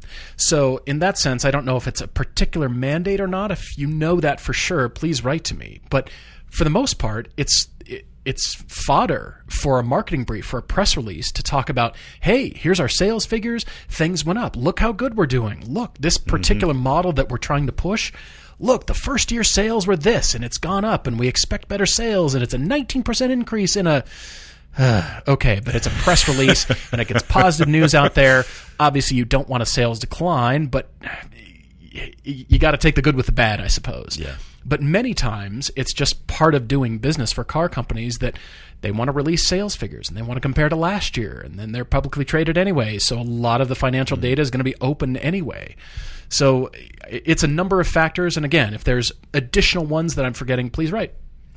So in that sense, I don't know if it's a particular mandate or not. If you know that for sure, please write to me. But for the most part, it's it, it's fodder for a marketing brief, for a press release to talk about, hey, here's our sales figures. Things went up. Look how good we're doing. Look, this particular mm-hmm. model that we're trying to push, look, the first year sales were this, and it's gone up, and we expect better sales, and it's a nineteen percent increase in a... Uh, okay, but it's a press release, and it gets positive news out there. Obviously, you don't want a sales decline, but you, you got to take the good with the bad, I suppose.
Yeah.
But many times, it's just part of doing business for car companies that they want to release sales figures, and they want to compare to last year, and then they're publicly traded anyway, so a lot of the financial mm-hmm. data is going to be open anyway. So it's a number of factors, and again, if there's additional ones that I'm forgetting, please write.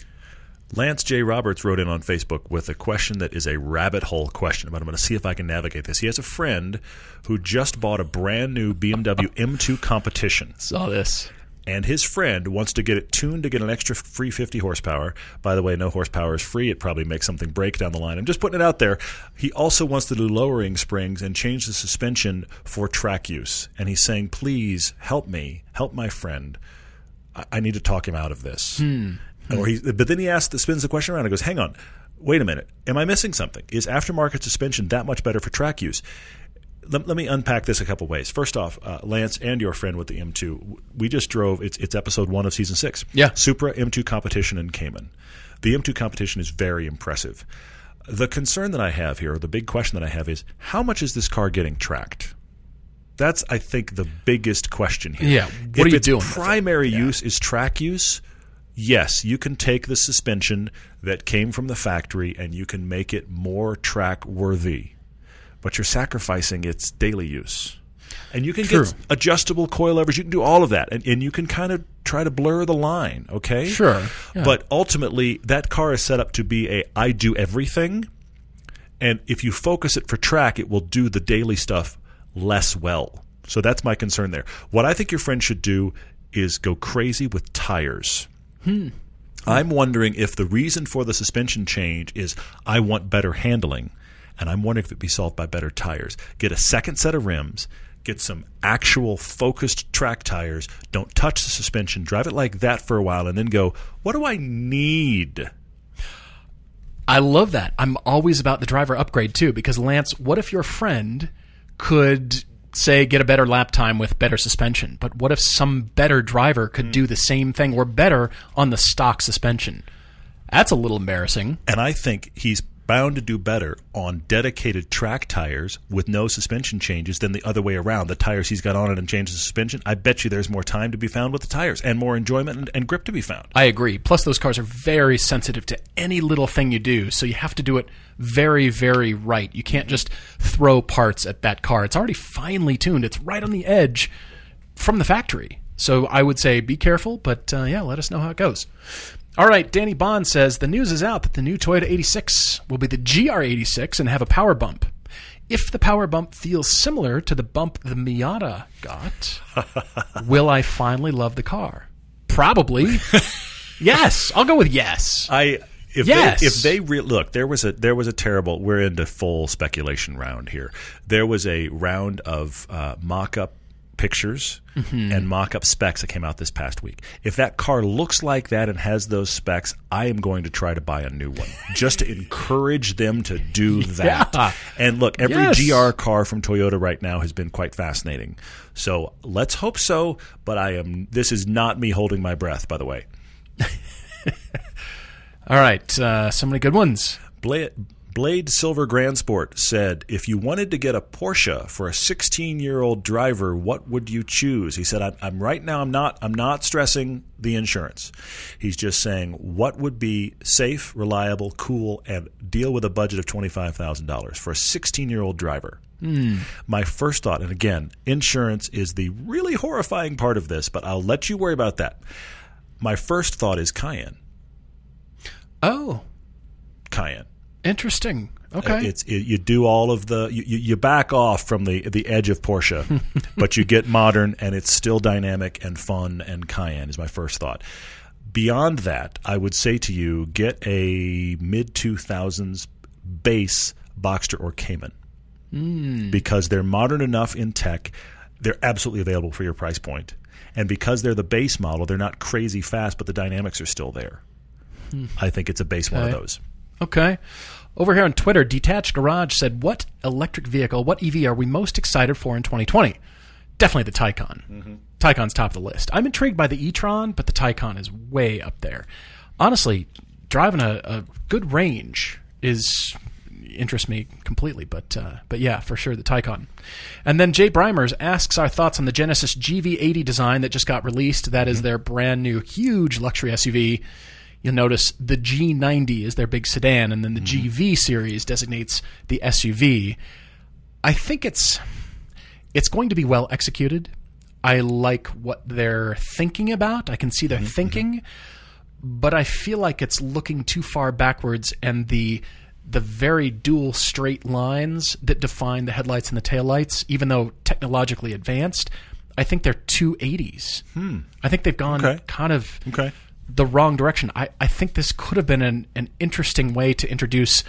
Lance J. Roberts wrote in on Facebook with a question that is a rabbit hole question, but I'm going to see if I can navigate this. He has a friend who just bought a brand new B M W M two Competition.
Saw this.
And his friend wants to get it tuned to get an extra free fifty horsepower. By the way, no horsepower is free. It probably makes something break down the line. I'm just putting it out there. He also wants to do lowering springs and change the suspension for track use. And he's saying, please help me, help my friend. I, I need to talk him out of this.
Hmm.
Or he, but then he asks, spins the question around and goes, hang on, wait a minute. Am I missing something? Is aftermarket suspension that much better for track use? Let, let me unpack this a couple ways. First off, uh, Lance and your friend with the M two, we just drove, it's, it's episode one of season six.
Yeah.
Supra, M two Competition, and Cayman. The M two Competition is very impressive. The concern that I have here, or the big question that I have is, how much is this car getting tracked? That's, I think, the biggest question here.
Yeah. What
if
are you
its
doing?
primary
yeah.
use is track use, yes, you can take the suspension that came from the factory and you can make it more track worthy, but you're sacrificing its daily use. And you can
True.
get adjustable coil levers. You can do all of that, and, and you can kind of try to blur the line, okay?
Sure. Yeah.
But ultimately, that car is set up to be a I do everything, and if you focus it for track, it will do the daily stuff less well. So that's my concern there. What I think your friend should do is go crazy with tires.
Hmm.
I'm wondering if the reason for the suspension change is I want better handling, and I'm wondering if it be solved by better tires. Get a second set of rims, get some actual focused track tires, don't touch the suspension, drive it like that for a while, and then go, what do I need?
I love that. I'm always about the driver upgrade too, because Lance, what if your friend could say get a better lap time with better suspension, but what if some better driver could mm. do the same thing or better on the stock suspension? That's a little embarrassing.
And I think he's bound to do better on dedicated track tires with no suspension changes than the other way around. The tires he's got on it and changed the suspension, I bet you there's more time to be found with the tires and more enjoyment and, and grip to be found.
I agree. Plus those cars are very sensitive to any little thing you do, so you have to do it very, very right. You can't just throw parts at that car. It's already finely tuned. It's right on the edge from the factory. So I would say be careful, but uh, yeah, let us know how it goes. All right, Danny Bond says, the news is out that the new Toyota eighty-six will be the G R eighty-six and have a power bump. If the power bump feels similar to the bump the Miata got, will I finally love the car? Probably. Yes. I'll go with yes.
I if
yes.
they if they re- look, there was a there was a terrible, we're into full speculation round here. There was a round of uh, mock-up pictures mm-hmm. and mock-up specs that came out this past week. If that car looks like that and has those specs, I am going to try to buy a new one just to encourage them to do that.
Yeah.
And look, every
Yes.
G R car from Toyota right now has been quite fascinating. So let's hope so, but I am. This is not me holding my breath, by the way.
All right, uh, so many good ones.
Blade, Blade Silver Grand Sport said, if you wanted to get a Porsche for a sixteen-year-old driver, what would you choose? He said, I'm, I'm right now, I'm not, I'm not stressing the insurance. He's just saying, what would be safe, reliable, cool, and deal with a budget of twenty-five thousand dollars for a sixteen-year-old driver?
Mm.
My first thought, and again, insurance is the really horrifying part of this, but I'll let you worry about that. My first thought is Cayenne.
Oh.
Cayenne.
Interesting. Okay.
It's it, you do all of the you, you back off from the the edge of Porsche, but you get modern, and it's still dynamic and fun. And Cayenne is my first thought. Beyond that, I would say to you, get a mid two thousands base Boxster or Cayman
mm.
because they're modern enough in tech. They're absolutely available for your price point. And because they're the base model, they're not crazy fast, but the dynamics are still there. Hmm. I think it's a base
okay.
one of those.
Okay. Over here on Twitter, Detached Garage said, what electric vehicle, what E V are we most excited for in twenty twenty? Definitely the Taycan. Mm-hmm. Taycan's top of the list. I'm intrigued by the e-tron, but the Taycan is way up there. Honestly, driving a, a good range is interests me completely, but uh, but yeah, for sure, the Taycan. And then Jay Brimers asks our thoughts on the Genesis G V eighty design that just got released. That is mm-hmm. their brand new, huge luxury S U V. You'll notice the G ninety is their big sedan, and then the mm-hmm. G V series designates the S U V. I think it's it's going to be well executed. I like what they're thinking about. I can see their mm-hmm. thinking, but I feel like it's looking too far backwards, and the the very dual straight lines that define the headlights and the taillights, even though technologically advanced, I think they're two eighties. Hmm. I think they've gone
okay.
kind of
okay.
the wrong direction. I, I think this could have been an, an interesting way to introduce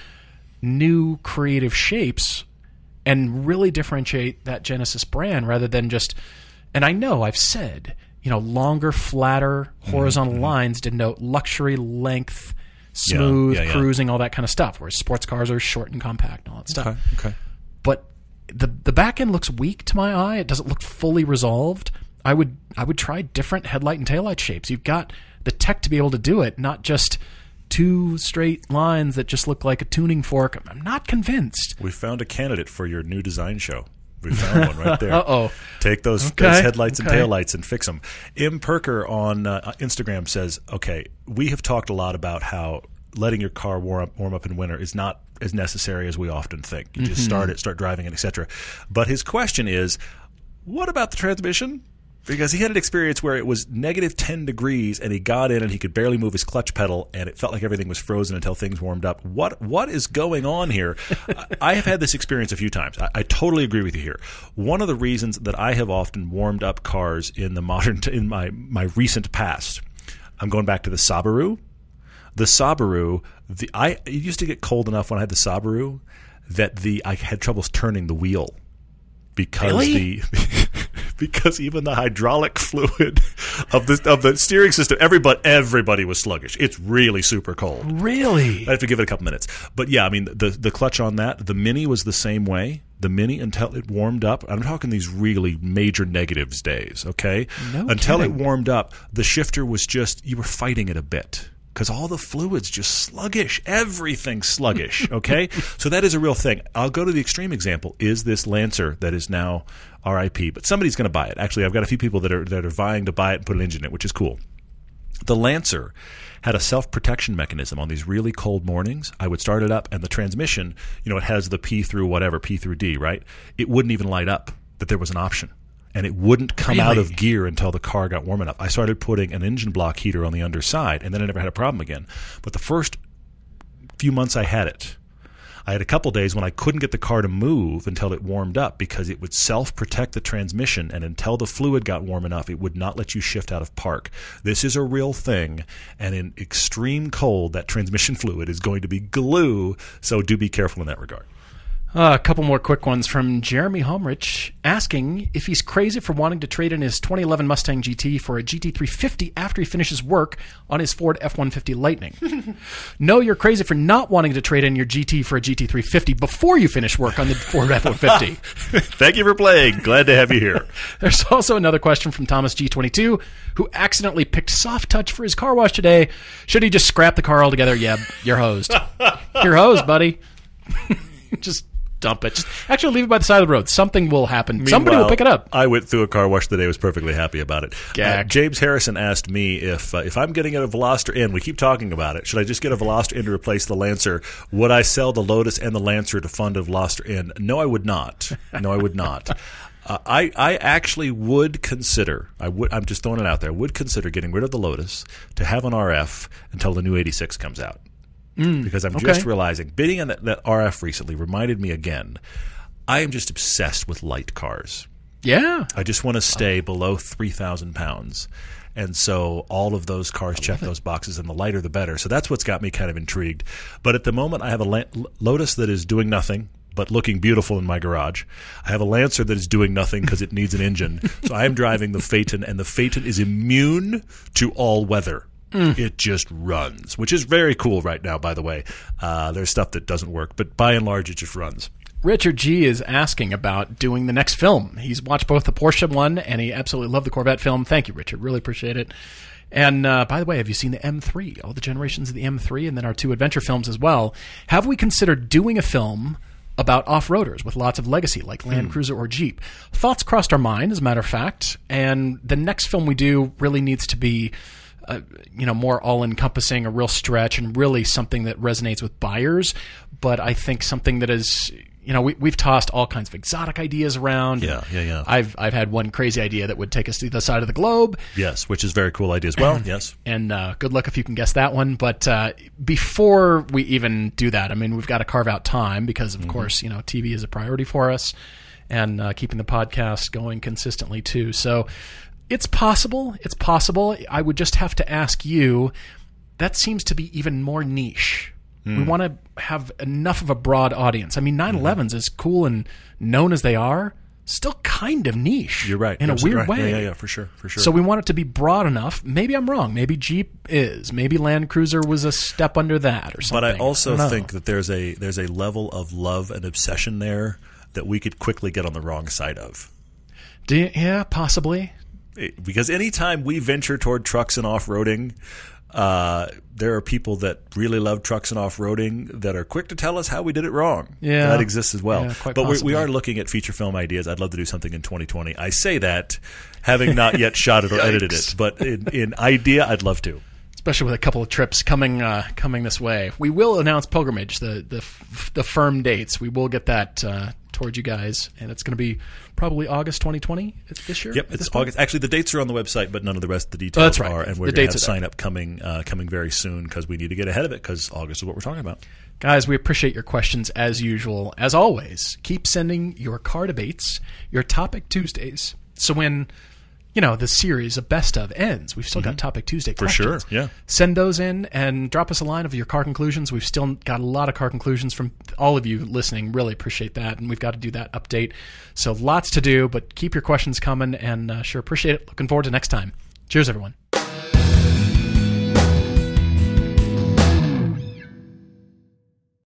new creative shapes and really differentiate that Genesis brand rather than just, and I know I've said, you know, longer, flatter, horizontal mm-hmm. lines denote luxury, length, smooth,
yeah, yeah, yeah.
cruising, all that kind of stuff, whereas sports cars are short and compact and all that stuff.
Okay, okay.
But the the back end looks weak to my eye. It doesn't look fully resolved. I would I would try different headlight and taillight shapes. You've got the tech to be able to do it, not just two straight lines that just look like a tuning fork. I'm not convinced.
We found a candidate for your new design show. We found one right there.
Uh-oh.
Take those,
okay.
those headlights
okay.
and taillights and fix them. M. Perker on uh, Instagram says, okay, we have talked a lot about how letting your car warm up, warm up in winter is not as necessary as we often think. You just mm-hmm. start it, start driving it, et cetera. But his question is, what about the transmission? Because he had an experience where it was negative ten degrees and he got in and he could barely move his clutch pedal and it felt like everything was frozen until things warmed up. What What is going on here? I have had this experience a few times. I, I totally agree with you here. One of the reasons that I have often warmed up cars in the modern in my, my recent past, I'm going back to the Subaru. The Subaru, the I it used to get cold enough when I had the Subaru that the I had troubles turning the wheel because
really?
the because even the hydraulic fluid of the of the steering system, everybody everybody was sluggish. It's really super cold.
Really?
I have to give it a couple minutes. But yeah, I mean the the clutch on that, the Mini was the same way. The Mini, until it warmed up, I'm talking these really major negatives days, okay?
No
until
kidding.
It warmed up, the shifter was just, you were fighting it a bit. Because all the fluid's just sluggish. Everything's sluggish, okay? So that is a real thing. I'll go to the extreme example, is this Lancer that is now R I P. But somebody's going to buy it. Actually, I've got a few people that are that are vying to buy it and put an engine in it, which is cool. The Lancer had a self-protection mechanism on these really cold mornings. I would start it up, and the transmission, you know, it has the P through whatever, P through D, right? It wouldn't even light up that there was an option. And it wouldn't come
really?
out of gear until the car got warm enough. I started putting an engine block heater on the underside, and then I never had a problem again. But the first few months I had it, I had a couple days when I couldn't get the car to move until it warmed up because it would self-protect the transmission, and until the fluid got warm enough, it would not let you shift out of park. This is a real thing, and in extreme cold, that transmission fluid is going to be glue, so do be careful in that regard.
Uh, a couple more quick ones from Jeremy Homrich asking if he's crazy for wanting to trade in his twenty eleven Mustang G T for a G T three fifty after he finishes work on his Ford F one fifty Lightning. No, you're crazy for not wanting to trade in your G T for a G T three fifty before you finish work on the Ford F one fifty.
Thank you for playing. Glad to have you here.
There's also another question from Thomas G twenty-two, who accidentally picked Soft Touch for his car wash today. Should he just scrap the car altogether? Yeah, you're hosed. You're hosed, buddy. Just dump it. Just actually leave it by the side of the road. Something will happen.
Meanwhile,
somebody will pick it up.
I went through a car wash today. Was perfectly happy about it.
Uh,
James Harrison asked me if uh, if I'm getting a Veloster in, we keep talking about it, should I just get a Veloster in to replace the Lancer? Would I sell the Lotus and the Lancer to fund a Veloster in? No, I would not. No, I would not. Uh, I, I actually would consider, I would, I'm just throwing it out there, would consider getting rid of the Lotus to have an R F until the new eighty-six comes out. Mm, because I'm
okay.
just realizing, bidding on that, that R F recently reminded me again, I am just obsessed with light cars.
Yeah.
I just want to stay below three thousand pounds. And so all of those cars check those boxes, and the lighter the better. So that's what's got me kind of intrigued. But at the moment, I have a La- Lotus that is doing nothing but looking beautiful in my garage. I have a Lancer that is doing nothing because it needs an engine. So I am driving the Phaeton, and the Phaeton is immune to all weather. Mm. It just runs, which is very cool right now, by the way. Uh, there's stuff that doesn't work, but by and large, it just runs.
Richard G. is asking about doing the next film. He's watched both the Porsche one, and he absolutely loved the Corvette film. Thank you, Richard. Really appreciate it. And uh, by the way, have you seen the M three? All the generations of the M three, and then our two adventure films as well. Have we considered doing a film about off-roaders with lots of legacy, like Land hmm. Cruiser or Jeep? Thoughts crossed our mind, as a matter of fact. And the next film we do really needs to be Uh, you know, more all-encompassing, a real stretch, and really something that resonates with buyers. But I think something that is, you know, we, we've tossed all kinds of exotic ideas around.
Yeah, yeah, yeah.
I've I've had one crazy idea that would take us to the other side of the globe.
Yes, which is a very cool idea as well. Yes.
And uh, good luck if you can guess that one. But uh, before we even do that, I mean, we've got to carve out time because, of mm-hmm. course, you know, T V is a priority for us, and uh, keeping the podcast going consistently too. So. It's possible. It's possible. I would just have to ask you, that seems to be even more niche. Mm. We want to have enough of a broad audience. I mean, nine elevens, mm-hmm. as cool and known as they are, still kind of niche.
You're right.
In
You're
a weird
right.
way.
Yeah, yeah, yeah, for sure, for sure.
So we want it to be broad enough. Maybe I'm wrong. Maybe Jeep is. Maybe Land Cruiser was a step under that or something.
But I also
I
think that there's a there's a level of love and obsession there that we could quickly get on the wrong side of.
Do you, yeah, possibly.
Because anytime we venture toward trucks and off-roading, uh, there are people that really love trucks and off-roading that are quick to tell us how we did it wrong.
Yeah.
That exists as well.
Yeah, quite
but we, we
possibly.
are looking at feature film ideas. I'd love to do something in twenty twenty. I say that having not yet shot it or edited it. But in, in idea, I'd love to.
Especially with a couple of trips coming uh, coming this way. We will announce Pilgrimage, the the, the firm dates. We will get that uh, towards you guys, and it's going to be probably August twenty twenty this year.
Yep, it's August. Actually, the dates are on the website, but none of the rest of the details
oh, that's right.
are. And we're going to have sign up coming uh, coming very soon because we need to get ahead of it because August is what we're talking about.
Guys, we appreciate your questions as usual. As always, keep sending your car debates, your Topic Tuesdays. So when you know, the series of best of ends, we've still got mm-hmm. Topic Tuesday questions.
For sure, yeah.
Send those in and drop us a line of your car conclusions. We've still got a lot of car conclusions from all of you listening. Really appreciate that, and we've got to do that update. So lots to do, but keep your questions coming, and uh, sure appreciate it. Looking forward to next time. Cheers, everyone.